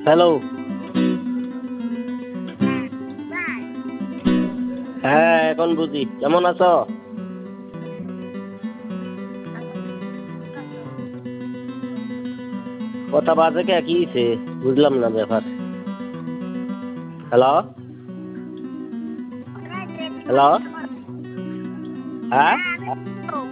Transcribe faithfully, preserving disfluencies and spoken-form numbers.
Hello. হ্যাঁ এখন বুঝি, কেমন আছো? কথা বাজে কে, কি হইছে? বুঝলাম না ব্যাপার। Hello hello. হ্যাঁ